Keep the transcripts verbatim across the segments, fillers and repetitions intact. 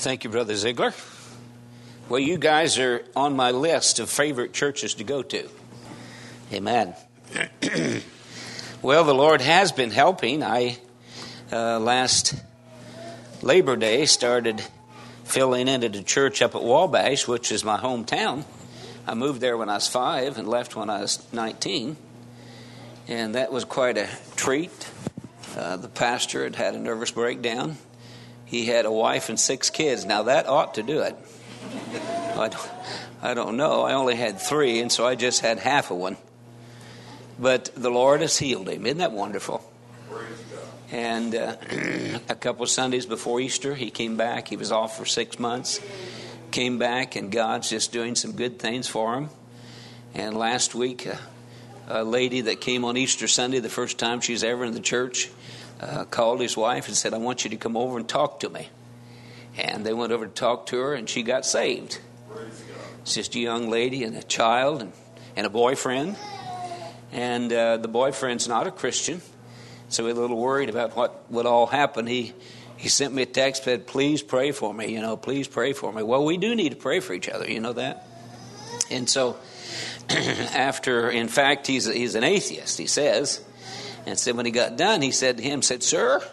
Thank you, Brother Ziegler. Well, you guys are on my list of favorite churches to go to. Amen. Well, the Lord has been helping. I, uh, last Labor Day, started filling in at a church up at Wabash, which is my hometown. I moved there when I was five and left when I was nineteen. And that was quite a treat. Uh, the pastor had had a nervous breakdown. He had a wife and six kids. Now, that ought to do it. I don't, I don't know. I only had three, and so I just had half of one. But the Lord has healed him. Isn't that wonderful? And uh, a couple of Sundays before Easter, he came back. He was off for six months. Came back, and God's just doing some good things for him. And last week, uh, a lady that came on Easter Sunday, the first time she's ever in the church, uh, called his wife and said, "I want you to come over and talk to me." And they went over to talk to her, and she got saved. It's just a young lady and a child and, and a boyfriend. And uh, the boyfriend's not a Christian, so we're a little worried about what would all happen. He he sent me a text, said, "Please pray for me, you know, please pray for me." Well, we do need to pray for each other, you know that? And so after, in fact, he's he's an atheist, he says. And so when he got done, he said to him, said, "Sir,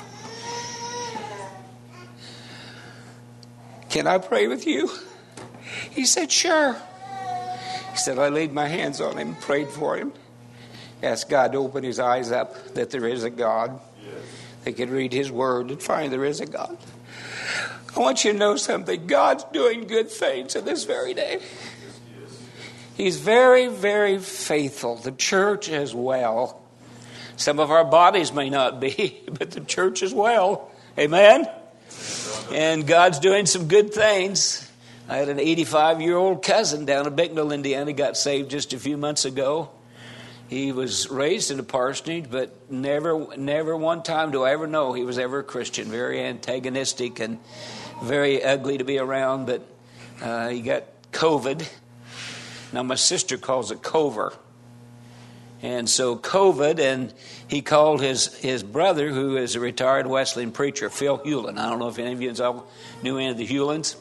can I pray with you?" He said, "Sure." He said, "I laid my hands on him, prayed for him, asked God to open his eyes up that there is a God. Yes. They could read his word and find there is a God. I want you to know something. God's doing good things in this very day. Yes, yes. He's very, very faithful. The church as well. Some of our bodies may not be, but the church as well. Amen? And God's doing some good things. I had an eighty-five-year-old cousin down in Bicknell, Indiana, got saved just a few months ago. He was raised in a parsonage, but never, never one time do I ever know he was ever a Christian. Very antagonistic and very ugly to be around, but uh, he got COVID. Now, my sister calls it cover. And so COVID, and he called his, his brother, who is a retired Wesleyan preacher, Phil Hewlin. I don't know if any of you knew any of the Hewlins.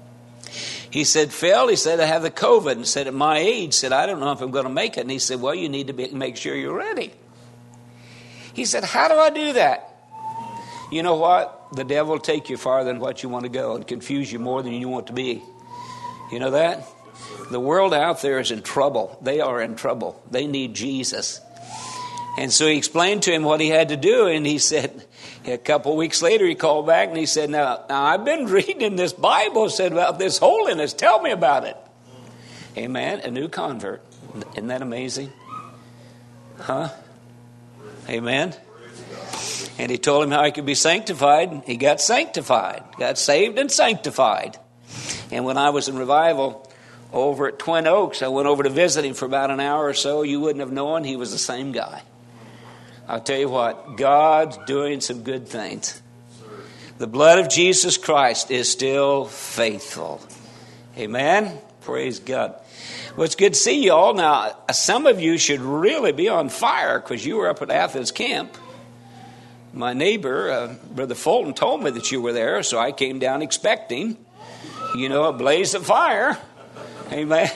He said, "Phil," he said, "I have the COVID." And said, "At my age," said, "I don't know if I'm going to make it." And he said, "Well, you need to be, make sure you're ready." He said, "How do I do that?" You know what? The devil will take you farther than what you want to go and confuse you more than you want to be. You know that? The world out there is in trouble. They are in trouble. They need Jesus. And so he explained to him what he had to do. And he said, a couple of weeks later, he called back and he said, now, now I've been reading in this Bible, said about this holiness. Tell me about it. Amen. A new convert. Isn't that amazing? Huh? Amen. And he told him how he could be sanctified. He got sanctified. Got saved and sanctified. And when I was in revival over at Twin Oaks, I went over to visit him for about an hour or so. You wouldn't have known he was the same guy. I'll tell you what, God's doing some good things. The blood of Jesus Christ is still faithful. Amen? Praise God. Well, it's good to see you all. Now, some of you should really be on fire because you were up at Athens camp. My neighbor, uh, Brother Fulton, told me that you were there, so I came down expecting, you know, a blaze of fire. Amen.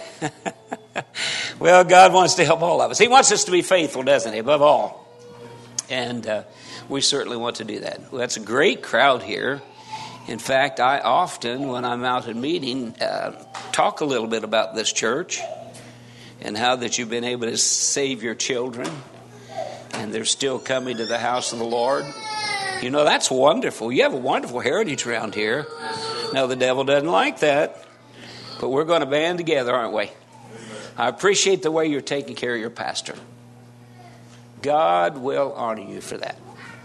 Well, God wants to help all of us. He wants us to be faithful, doesn't he, above all? And uh, we certainly want to do that. Well, that's a great crowd here. In fact, I often, when I'm out at meeting, uh, talk a little bit about this church and how that you've been able to save your children and they're still coming to the house of the Lord. You know, that's wonderful. You have a wonderful heritage around here. Now, the devil doesn't like that, but we're going to band together, aren't we? I appreciate the way you're taking care of your pastor. God will honor you for that.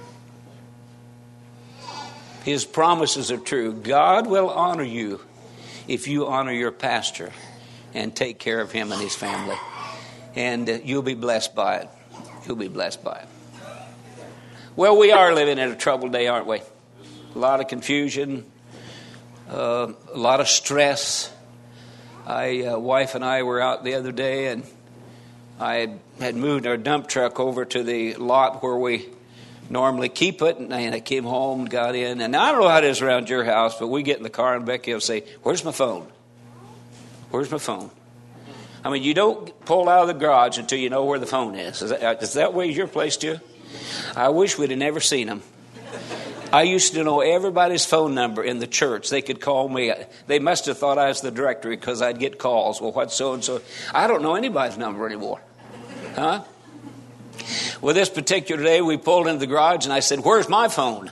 His promises are true. God will honor you if you honor your pastor and take care of him and his family. And uh, you'll be blessed by it. You'll be blessed by it. Well, we are living in a troubled day, aren't we? A lot of confusion, uh, a lot of stress. I, uh, wife and I were out the other day, and I had, had moved our dump truck over to the lot where we normally keep it. And I came home and got in. And I don't know how it is around your house, but we get in the car and Becky will say, where's my phone? Where's my phone? I mean, you don't pull out of the garage until you know where the phone is. Is that, is that way your place too? I wish we'd have never seen them. I used to know everybody's phone number in the church. They could call me. They must have thought I was the directory because I'd get calls. Well, what's so-and-so? I don't know anybody's number anymore. Huh? Well, this particular day, we pulled into the garage, and I said, where's my phone?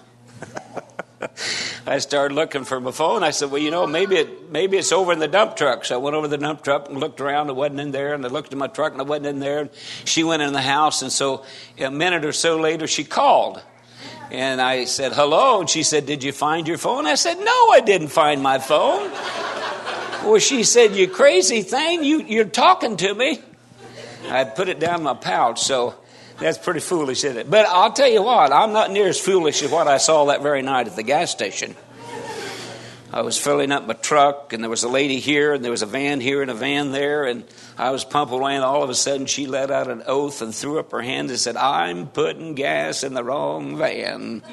I started looking for my phone. I said, well, you know, maybe it maybe it's over in the dump truck. So I went over to the dump truck and looked around. It wasn't in there. And I looked at my truck, and it wasn't in there. And she went in the house, and so a minute or so later, she called. And I said, hello. And she said, did you find your phone? I said, no, I didn't find my phone. Well, she said, you crazy thing. You, you're talking to me. I put it down in my pouch. So that's pretty foolish, isn't it? But I'll tell you what, I'm not near as foolish as what I saw that very night at the gas station. I was filling up my truck, and there was a lady here, and there was a van here and a van there, and I was pumping away, and all of a sudden she let out an oath and threw up her hand and said, I'm putting gas in the wrong van.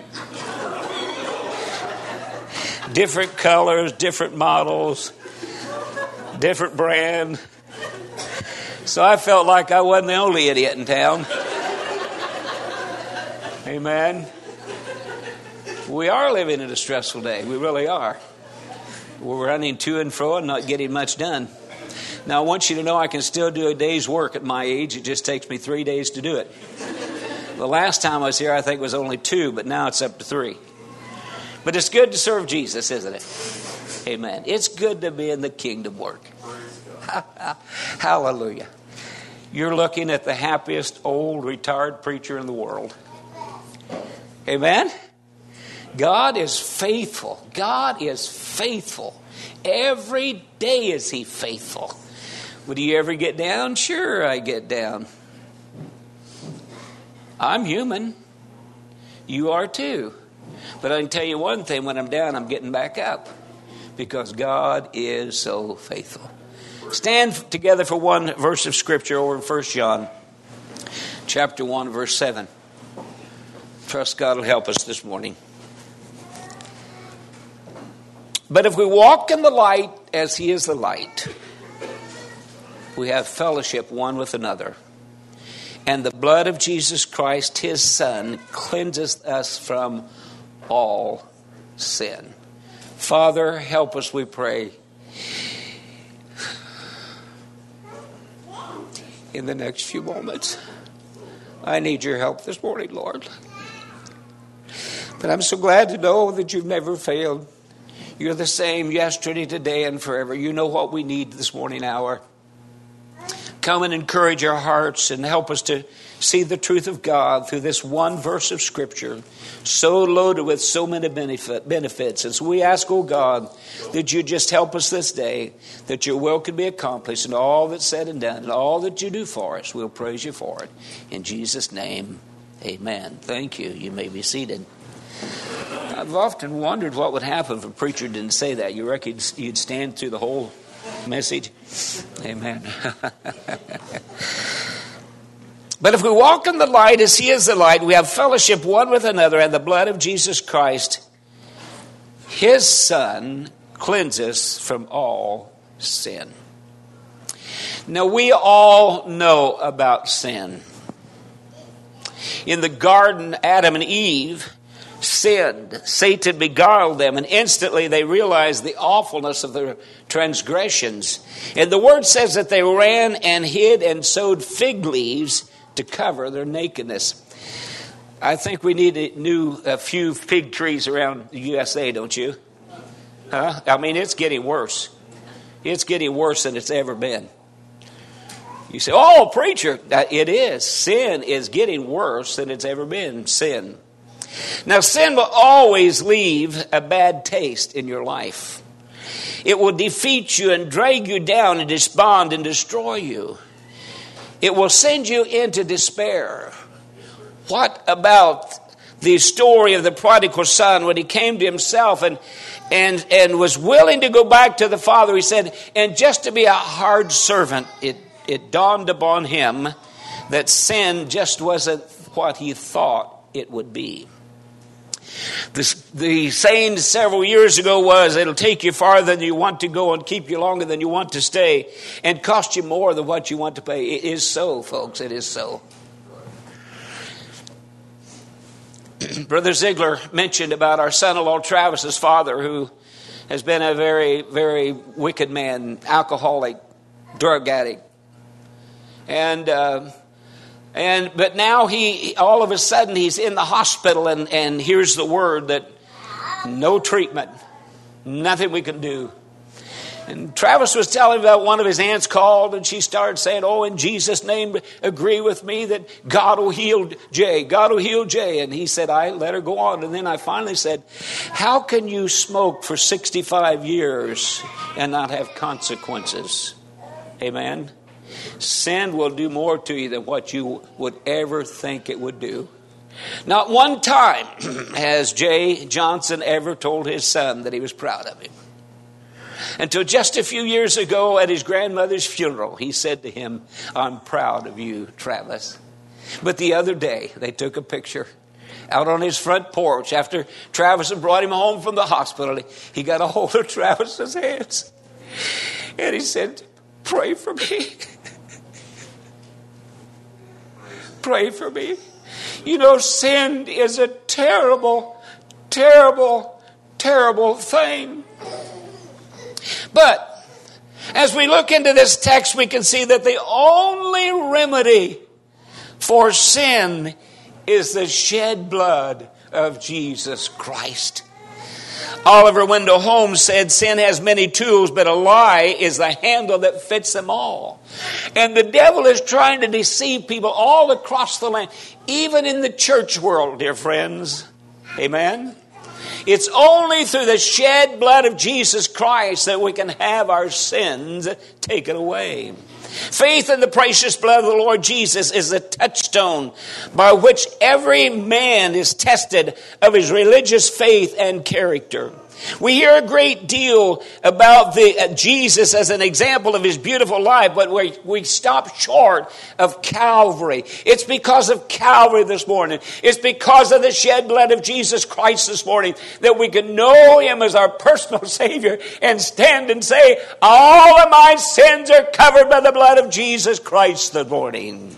Different colors, different models, different brand. So I felt like I wasn't the only idiot in town. Amen. We are living in a stressful day. We really are. We're running to and fro and not getting much done. Now, I want you to know I can still do a day's work at my age. It just takes me three days to do it. The last time I was here, I think it was only two, but now it's up to three. But it's good to serve Jesus, isn't it? Amen. It's good to be in the kingdom work. Hallelujah. You're looking at the happiest old retired preacher in the world. Amen. God is faithful. God is faithful. Every day is he faithful. Would you ever get down? Sure, I get down. I'm human. You are too. But I can tell you one thing, when I'm down, I'm getting back up. Because God is so faithful. Stand together for one verse of Scripture over in First John chapter one, verse seven. Trust God will help us this morning. But if we walk in the light as he is the light, we have fellowship one with another. And the blood of Jesus Christ, his Son, cleanses us from all sin. Father, help us, we pray, in the next few moments. I need your help this morning, Lord. But I'm so glad to know that you've never failed. You're the same yesterday, today, and forever. You know what we need this morning hour. Come and encourage our hearts and help us to see the truth of God through this one verse of Scripture, so loaded with so many benefit, benefits. And so we ask, oh God, that you just help us this day, that your will can be accomplished and all that's said and done, and all that you do for us, we'll praise you for it. In Jesus' name, amen. Thank you. You may be seated. I've often wondered what would happen if a preacher didn't say that. You reckon you'd stand through the whole message? Amen. But if we walk in the light as he is the light, we have fellowship one with another, and the blood of Jesus Christ, his Son, cleanses from all sin. Now, we all know about sin. In the garden, Adam and Eve sinned. Satan beguiled them, and instantly they realized the awfulness of their transgressions. And the word says that they ran and hid and sewed fig leaves to cover their nakedness. I think we need a new a few fig trees around the U S A, don't you? Huh? I mean, it's getting worse. It's getting worse than it's ever been. You say, oh, preacher, it is. Sin is getting worse than it's ever been. Sin. Now, sin will always leave a bad taste in your life. It will defeat you and drag you down and despond and destroy you. It will send you into despair. What about the story of the prodigal son when he came to himself and and and was willing to go back to the father? He said, and just to be a hard servant, it, it dawned upon him that sin just wasn't what he thought it would be. This, the saying several years ago was, it'll take you farther than you want to go and keep you longer than you want to stay and cost you more than what you want to pay. It is so, folks. It is so. Brother Ziegler mentioned about our son-in-law Travis's father, who has been a very, very wicked man, alcoholic, drug addict. And uh, and but now he all of a sudden he's in the hospital, and, and here's the word that no treatment, nothing we can do. And Travis was telling about one of his aunts called, and she started saying, oh, in Jesus' name, agree with me that God will heal Jay. God will heal Jay. And he said, I let her go on. And then I finally said, how can you smoke for sixty-five years and not have consequences? Amen. Sin will do more to you than what you would ever think it would do. Not one time has Jay Johnson ever told his son that he was proud of him. Until just a few years ago at his grandmother's funeral, he said to him, I'm proud of you, Travis. But the other day, they took a picture out on his front porch after Travis had brought him home from the hospital. He got a hold of Travis's hands, and he said, pray for me. Pray for me. You know, sin is a terrible, terrible, terrible thing. But as we look into this text, we can see that the only remedy for sin is the shed blood of Jesus Christ. Oliver Wendell Holmes said, sin has many tools, but a lie is the handle that fits them all. And the devil is trying to deceive people all across the land, even in the church world, dear friends. Amen? It's only through the shed blood of Jesus Christ that we can have our sins taken away. Faith in the precious blood of the Lord Jesus is the touchstone by which every man is tested of his religious faith and character. We hear a great deal about the uh, Jesus as an example of his beautiful life, but we, we stop short of Calvary. It's because of Calvary this morning. It's because of the shed blood of Jesus Christ this morning that we can know him as our personal Savior and stand and say, all of my sins are covered by the blood of Jesus Christ this morning.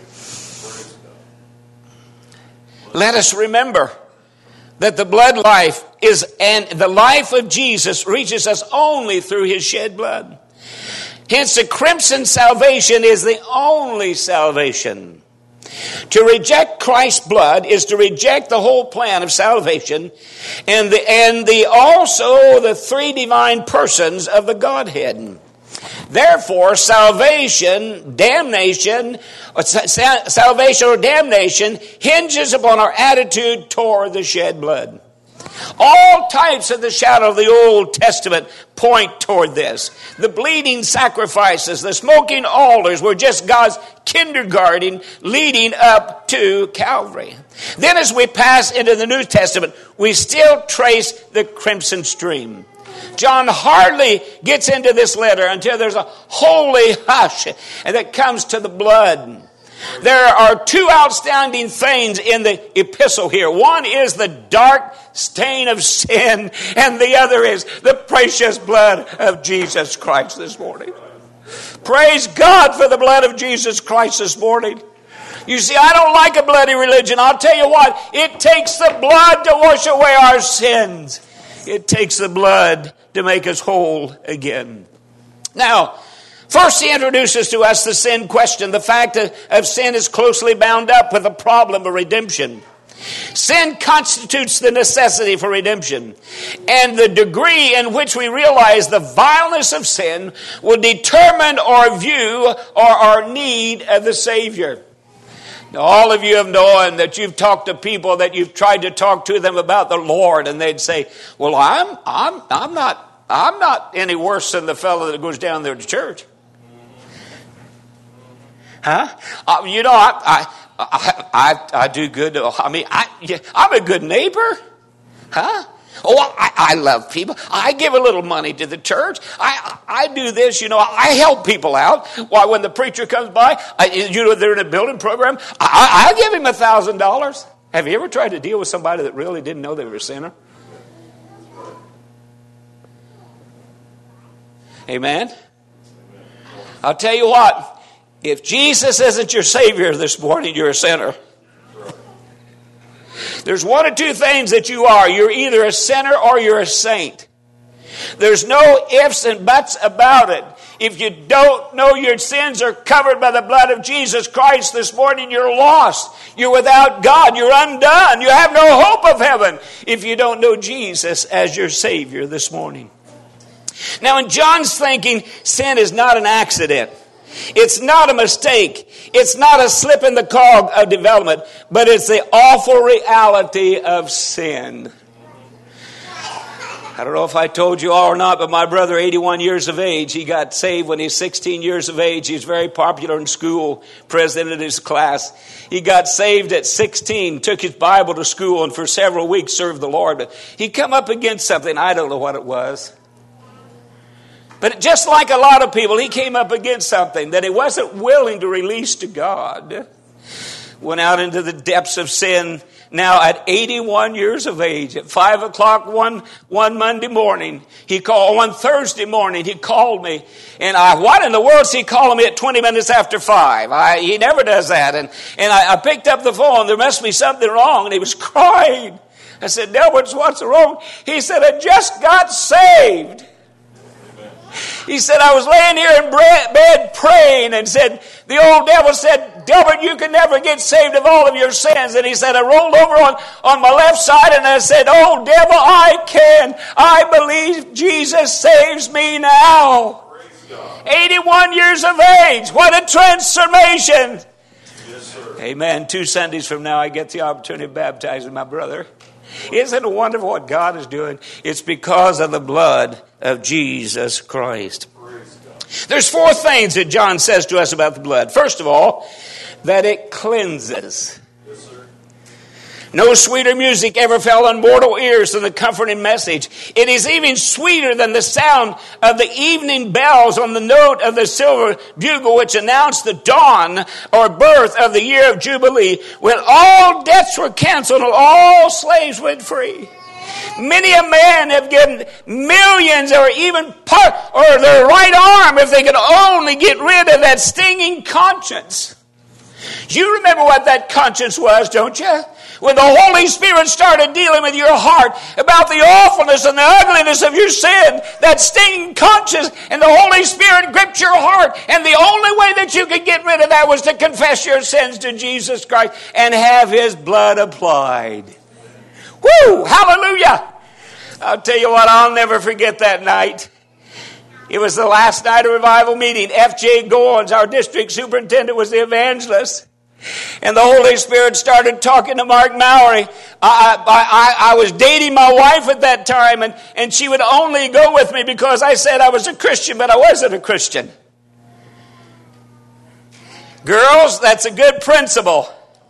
Let us remember that the blood life is, and the life of Jesus reaches us only through his shed blood. Hence, the crimson salvation is the only salvation. To reject Christ's blood is to reject the whole plan of salvation and the, and the also the three divine persons of the Godhead. Therefore, salvation, damnation, salvation or damnation hinges upon our attitude toward the shed blood. All types of the shadow of the Old Testament point toward this. The bleeding sacrifices, the smoking altars were just God's kindergarten leading up to Calvary. Then as we pass into the New Testament, we still trace the crimson stream. John hardly gets into this letter until there's a holy hush that comes to the blood. There are two outstanding things in the epistle here. One is the dark stain of sin, and the other is the precious blood of Jesus Christ this morning. Praise God for the blood of Jesus Christ this morning. You see, I don't like a bloody religion. I'll tell you what, it takes the blood to wash away our sins. It takes the blood to make us whole again. Now, first he introduces to us the sin question. The fact of, of sin is closely bound up with the problem of redemption. Sin constitutes the necessity for redemption. And the degree in which we realize the vileness of sin will determine our view or our need of the Savior. Now, all of you have known that you've talked to people that you've tried to talk to them about the Lord, and they'd say, well, I'm I'm I'm not I'm not any worse than the fellow that goes down there to church. Huh? Uh, you know, I I, I I do good. I mean, I I'm a good neighbor. Huh? Oh, I, I love people. I give a little money to the church. I I do this, you know. I help people out. Why, when the preacher comes by, I, you know, they're in a building program. I, I'll give him a thousand dollars. Have you ever tried to deal with somebody that really didn't know they were a sinner? Amen? I'll tell you what. If Jesus isn't your Savior this morning, you're a sinner. There's one or two things that you are. You're either a sinner or you're a saint. There's no ifs and buts about it. If you don't know your sins are covered by the blood of Jesus Christ this morning, you're lost. You're without God. You're undone. You have no hope of heaven if you don't know Jesus as your Savior this morning. Now, in John's thinking, sin is not an accident. It's not a mistake. It's not a slip in the cog of development, but it's the awful reality of sin. I don't know if I told you all or not, but my brother, eighty-one years of age, he got saved when he was sixteen years of age. He was very popular in school, president of his class. He got saved at sixteen, took his Bible to school, and for several weeks served the Lord. But he come up against something, I don't know what it was. But just like a lot of people, he came up against something that he wasn't willing to release to God. Went out into the depths of sin. Now at eighty-one years of age, at five o'clock one, one Monday morning, he called, one Thursday morning, he called me. And I, what in the world is he calling me at twenty minutes after five? I, he never does that. And, and I, I picked up the phone. There must be something wrong. And he was crying. I said, Delbert, what's wrong? He said, I just got saved. He said, I was laying here in bed praying and said, the old devil said, Delbert, you can never get saved of all of your sins. And he said, I rolled over on, on my left side and I said, oh, devil, I can. I believe Jesus saves me now. eighty-one years of age. What a transformation. Yes, sir. Amen. Two Sundays from now, I get the opportunity of baptizing my brother. Isn't it wonderful what God is doing? It's because of the blood of Jesus Christ. There's four things that John says to us about the blood. First of all, that it cleanses. Yes, sir. No sweeter music ever fell on mortal ears than the comforting message. It is even sweeter than the sound of the evening bells on the note of the silver bugle which announced the dawn or birth of the year of Jubilee, when all debts were canceled and all slaves went free. Many a man have given millions or even part or their right arm if they could only get rid of that stinging conscience. You remember what that conscience was, don't you? When the Holy Spirit started dealing with your heart about the awfulness and the ugliness of your sin, that stinging conscience, and the Holy Spirit gripped your heart, and the only way that you could get rid of that was to confess your sins to Jesus Christ and have His blood applied. Woo! Hallelujah! I'll tell you what, I'll never forget that night. It was the last night of revival meeting. F J Goins, our district superintendent, was the evangelist. And the Holy Spirit started talking to Mark Mowry. I, I, I, I was dating my wife at that time, and, and she would only go with me because I said I was a Christian, but I wasn't a Christian. Girls, that's a good principle.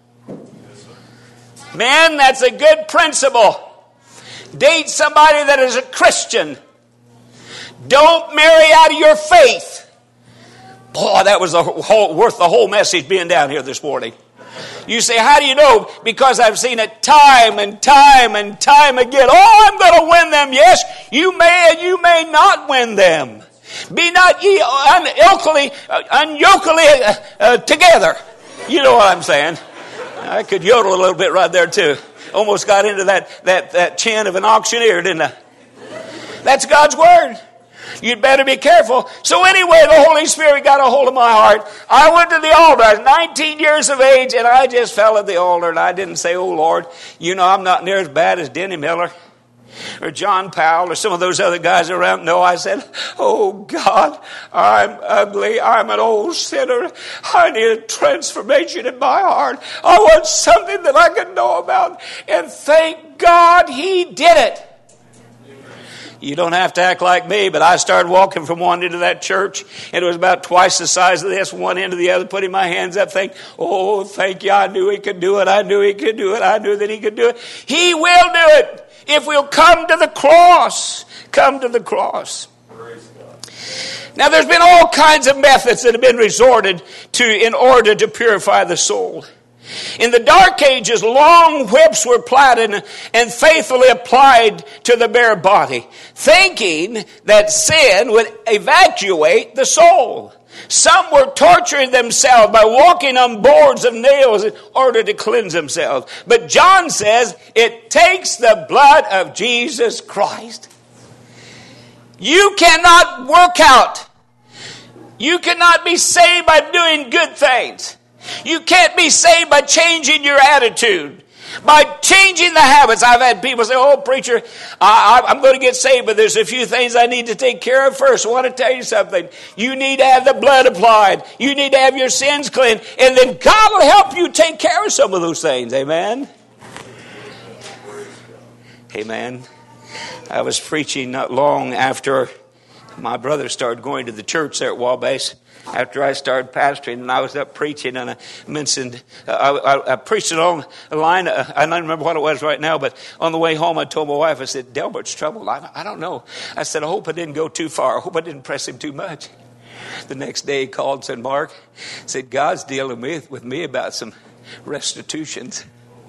Men, that's a good principle. Date somebody that is a Christian. Don't marry out of your faith. Boy, that was the whole, worth the whole message being down here this morning. You say, how do you know? Because I've seen it time and time and time again. Oh, I'm going to win them. Yes, you may and you may not win them. Be not ye unyokely, unyokely uh, uh, together. You know what I'm saying. I could yodel a little bit right there too. Almost got into that, that, that chin of an auctioneer, didn't I? That's God's word. You'd better be careful. So anyway, the Holy Spirit got a hold of my heart. I went to the altar. I was nineteen years of age, and I just fell at the altar, and I didn't say, oh, Lord, you know, I'm not near as bad as Denny Miller or John Powell or some of those other guys around. No, I said, oh, God, I'm ugly. I'm an old sinner. I need a transformation in my heart. I want something that I can know about. And thank God He did it. You don't have to act like me, but I started walking from one end of that church, and it was about twice the size of this, one end to the other, putting my hands up, thinking, oh, thank you, I knew He could do it, I knew He could do it, I knew that He could do it. He will do it if we'll come to the cross. Come to the cross. Praise God. Now, there's been all kinds of methods that have been resorted to in order to purify the soul. In the Dark Ages, long whips were plaited and faithfully applied to the bare body, thinking that sin would evacuate the soul. Some were torturing themselves by walking on boards of nails in order to cleanse themselves. But John says it takes the blood of Jesus Christ. You cannot work out. You cannot be saved by doing good things. You can't be saved by changing your attitude, by changing the habits. I've had people say, oh, preacher, I, I'm going to get saved, but there's a few things I need to take care of first. I want to tell you something. You need to have the blood applied. You need to have your sins cleansed. And then God will help you take care of some of those things. Amen? Amen. I was preaching not long after my brother started going to the church there at Wabash. After I started pastoring, and I was up preaching, and I mentioned, uh, I, I, I preached along a line, uh, I don't remember what it was right now, but on the way home I told my wife, I said, Delbert's troubled. I, I don't know. I said, I hope I didn't go too far. I hope I didn't press him too much. The next day he called and said, Mark, said, God's dealing with, with me about some restitutions.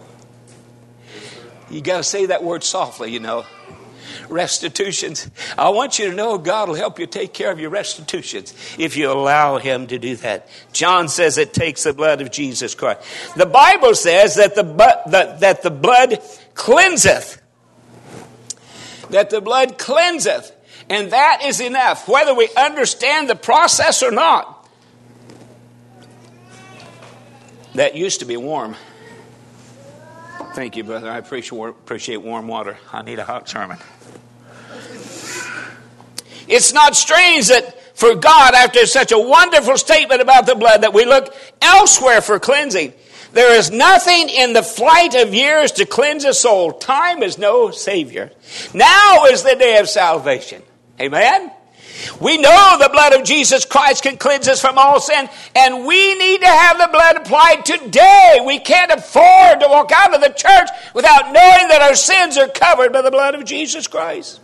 You got to say that word softly, you know. Restitutions. I want you to know God will help you take care of your restitutions if you allow him to do that. John says it takes the blood of Jesus Christ. The Bible says that the, that, that the blood cleanseth. That the blood cleanseth. And that is enough, whether we understand the process or not. That used to be warm. Thank you, brother. I appreciate, appreciate warm water. I need a hot sermon. It's not strange that for God, after such a wonderful statement about the blood, that we look elsewhere for cleansing. There is nothing in the flight of years to cleanse a soul. Time is no savior. Now is the day of salvation. Amen? We know the blood of Jesus Christ can cleanse us from all sin, and we need to have the blood applied today. We can't afford to walk out of the church without knowing that our sins are covered by the blood of Jesus Christ.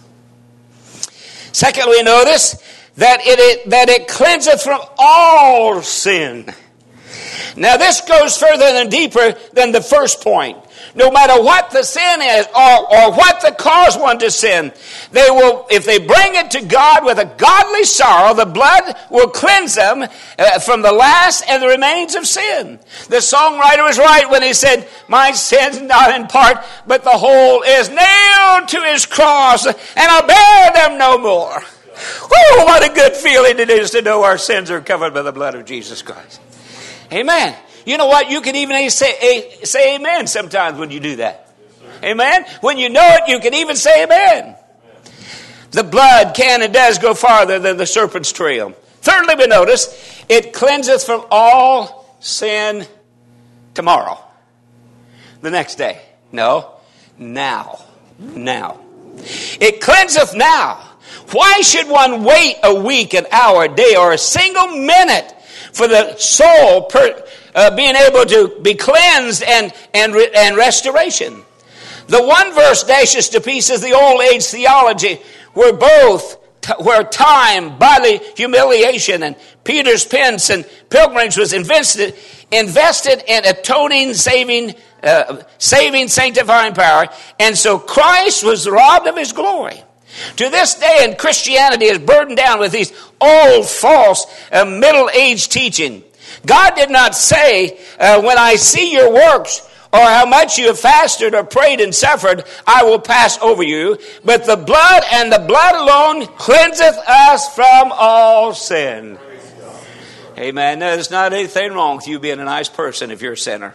Secondly, notice that it, it, that it cleanseth from all sin. Now this goes further and deeper than the first point. No matter what the sin is or, or what the cause one to sin, they will, if they bring it to God with a godly sorrow, the blood will cleanse them uh, from the last and the remains of sin. The songwriter was right when he said, my sin's not in part, but the whole is nailed to his cross, and I'll bear them no more. Woo, what a good feeling it is to know our sins are covered by the blood of Jesus Christ. Amen. You know what? You can even say, say amen sometimes when you do that. Amen? When you know it, you can even say amen. The blood can and does go farther than the serpent's trail. Thirdly, we notice, it cleanseth from all sin tomorrow. The next day. No. Now. Now. It cleanseth now. Why should one wait a week, an hour, a day, or a single minute for the soul per, uh, being able to be cleansed and, and, and restoration? The one verse dashes to pieces the old age theology where both, where time, bodily humiliation, and Peter's pence and pilgrimage was invested, invested in atoning, saving, uh, saving, sanctifying power. And so Christ was robbed of his glory. To this day, and Christianity is burdened down with these old, false, uh, middle-aged teaching. God did not say, uh, when I see your works, or how much you have fasted or prayed and suffered, I will pass over you. But the blood and the blood alone cleanseth us from all sin. Amen. There's not anything wrong with you being a nice person if you're a sinner.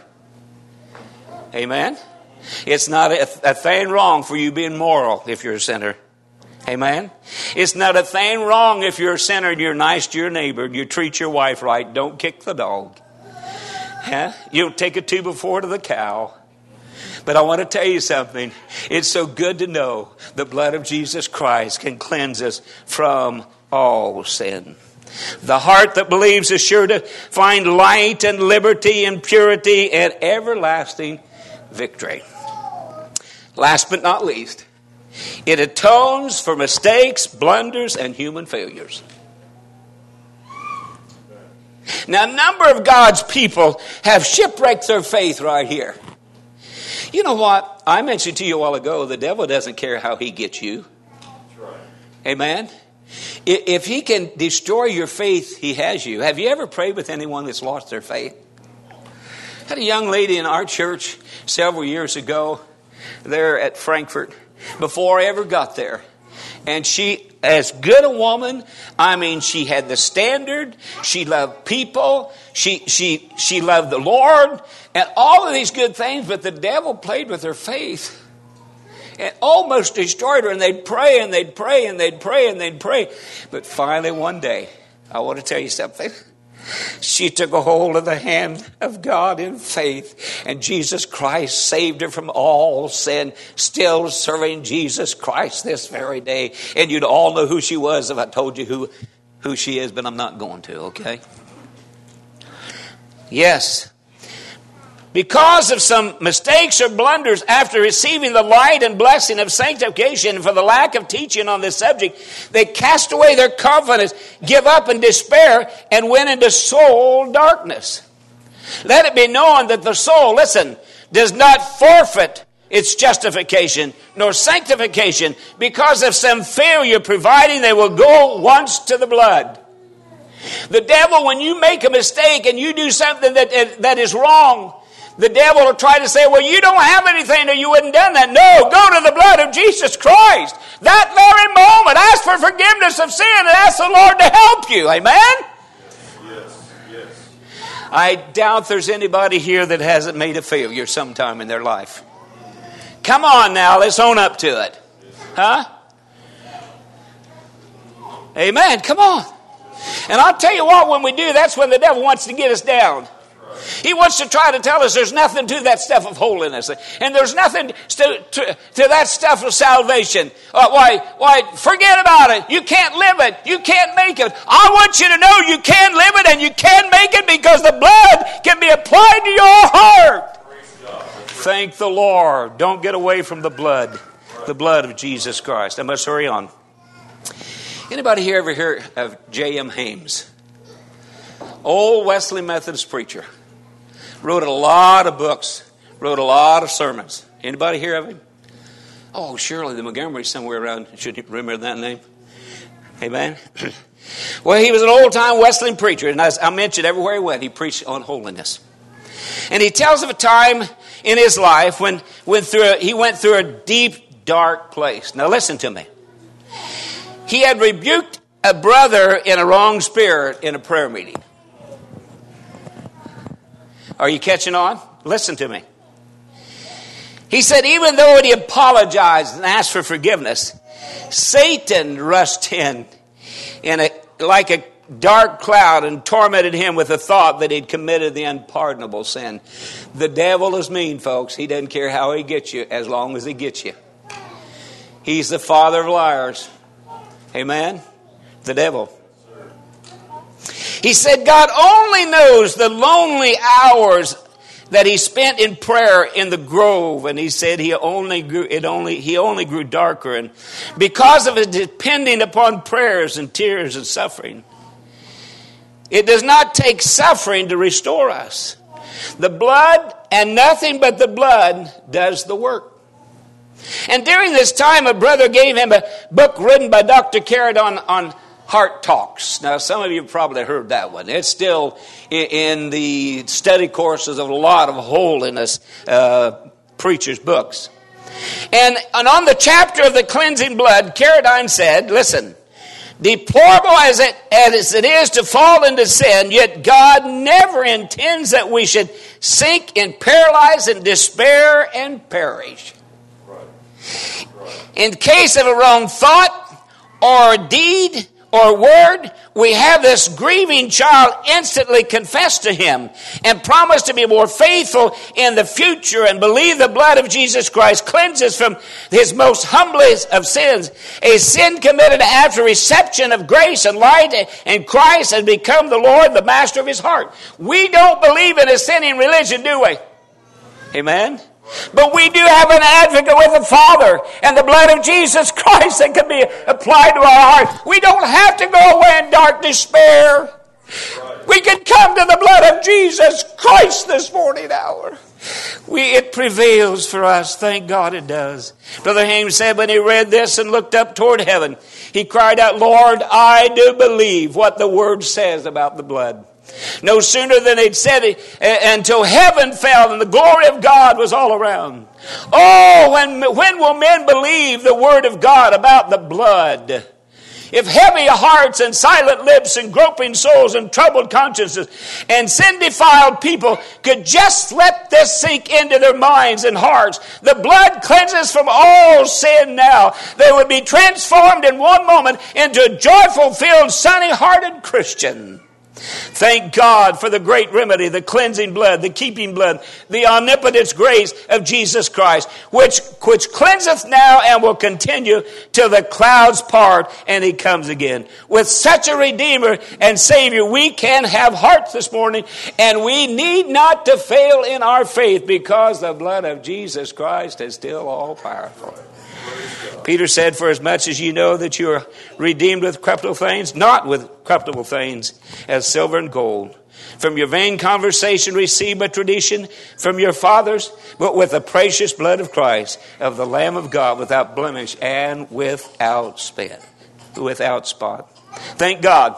Amen. It's not a, a thing wrong for you being moral if you're a sinner. Amen. It's not a thing wrong if you're a sinner and you're nice to your neighbor and you treat your wife right. Don't kick the dog. Huh? You don't take a two before to the cow. But I want to tell you something. It's so good to know the blood of Jesus Christ can cleanse us from all sin. The heart that believes is sure to find light and liberty and purity and everlasting victory. Last but not least, it atones for mistakes, blunders, and human failures. Now, a number of God's people have shipwrecked their faith right here. You know what? I mentioned to you a while ago, the devil doesn't care how he gets you. That's right. Amen? If he can destroy your faith, he has you. Have you ever prayed with anyone that's lost their faith? I had a young lady in our church several years ago there at Frankfurt before I ever got there. And she, as good a woman, I mean, she had the standard. She loved people. She she she loved the Lord. And all of these good things, but the devil played with her faith. And almost destroyed her. And they'd pray and they'd pray and they'd pray and they'd pray. But finally one day, I want to tell you something. She took a hold of the hand of God in faith, and Jesus Christ saved her from all sin, still serving Jesus Christ this very day. And you'd all know who she was if I told you who, who she is, but I'm not going to, okay? Yes. Because of some mistakes or blunders after receiving the light and blessing of sanctification, for the lack of teaching on this subject, they cast away their confidence, give up in despair, and went into soul darkness. Let it be known that the soul, listen, does not forfeit its justification nor sanctification because of some failure, providing they will go once to the blood. The devil, when you make a mistake and you do something that, that is wrong, the devil will try to say, well, you don't have anything or you wouldn't have done that. No, go to the blood of Jesus Christ. That very moment, ask for forgiveness of sin and ask the Lord to help you. Amen? Yes, yes. I doubt there's anybody here that hasn't made a failure sometime in their life. Come on now, let's own up to it. Huh? Amen, come on. And I'll tell you what, when we do, that's when the devil wants to get us down. He wants to try to tell us there's nothing to that stuff of holiness. And there's nothing to, to, to that stuff of salvation. Uh, why, why, forget about it. You can't live it. You can't make it. I want you to know you can live it and you can make it because the blood can be applied to your heart. Thank the Lord. Don't get away from the blood. The blood of Jesus Christ. I must hurry on. Anybody here ever hear of J M Hames? Old Wesley Methodist preacher. Wrote a lot of books. Wrote a lot of sermons. Anybody hear of him? Oh, surely the Montgomery somewhere around. Should you remember that name? Amen. Well, he was an old-time Wesleyan preacher. And as I mentioned, everywhere he went, he preached on holiness. And he tells of a time in his life when, when through a, he went through a deep, dark place. Now listen to me. He had rebuked a brother in a wrong spirit in a prayer meeting. Are you catching on? Listen to me. He said even though he apologized and asked for forgiveness, Satan rushed in, in a, like a dark cloud and tormented him with the thought that he'd committed the unpardonable sin. The devil is mean, folks. He doesn't care how he gets you as long as he gets you. He's the father of liars. Amen? The devil. He said God only knows the lonely hours that he spent in prayer in the grove, and he said he only grew it only he only grew darker, and because of his depending upon prayers and tears and suffering. It does not take suffering to restore us. The blood and nothing but the blood does the work. And during this time, a brother gave him a book written by Doctor Caridon on Heart Talks. Now, some of you probably heard that one. It's still in the study courses of a lot of holiness uh, preachers' books. And, and on the chapter of the cleansing blood, Caridon said, listen, deplorable as it, as it is to fall into sin, yet God never intends that we should sink in paralyze and despair and perish. Right. Right. In case of a wrong thought or deed or word, we have this grieving child instantly confess to him and promise to be more faithful in the future and believe the blood of Jesus Christ cleanses from his most humblest of sins. A sin committed after reception of grace and light and Christ has become the Lord, the master of his heart. We don't believe in a sinning religion, do we? Amen? But we do have an advocate with the Father and the blood of Jesus Christ that can be applied to our heart. We don't have to go away in dark despair. Right. We can come to the blood of Jesus Christ this morning hour. We, it prevails for us. Thank God it does. Brother Haynes said when he read this and looked up toward heaven, he cried out, Lord, I do believe what the word says about the blood. No sooner than they'd said it uh, until heaven fell and the glory of God was all around. Oh, when, when will men believe the word of God about the blood? If heavy hearts and silent lips and groping souls and troubled consciences and sin-defiled people could just let this sink into their minds and hearts, the blood cleanses from all sin now. They would be transformed in one moment into a joyful-filled, sunny-hearted Christian. Thank God for the great remedy, the cleansing blood, the keeping blood, the omnipotence grace of Jesus Christ, which, which cleanseth now and will continue till the clouds part and he comes again. With such a Redeemer and Savior, we can have hearts this morning, and we need not to fail in our faith because the blood of Jesus Christ is still all powerful. Peter said, for as much as you know that you are redeemed with corruptible things, not with corruptible things, as silver and gold, from your vain conversation received by tradition from your fathers, but with the precious blood of Christ, of the Lamb of God, without blemish and without spot. Without spot. Thank God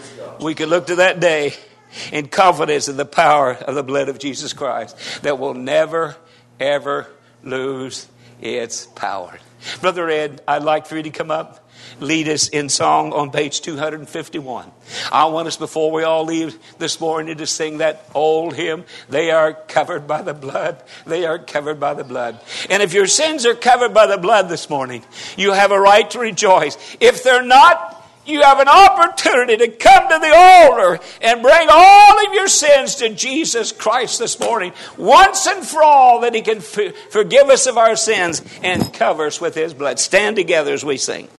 we can look to that day in confidence in the power of the blood of Jesus Christ that will never, ever lose its power. Brother Ed, I'd like for you to come up, lead us in song on page two fifty-one. I want us, before we all leave this morning, to sing that old hymn, They Are Covered by the Blood. They are covered by the blood. And if your sins are covered by the blood this morning, you have a right to rejoice. If they're not, you have an opportunity to come to the altar and bring all of your sins to Jesus Christ this morning, once and for all, that he can f- forgive us of our sins and cover us with his blood. Stand together as we sing.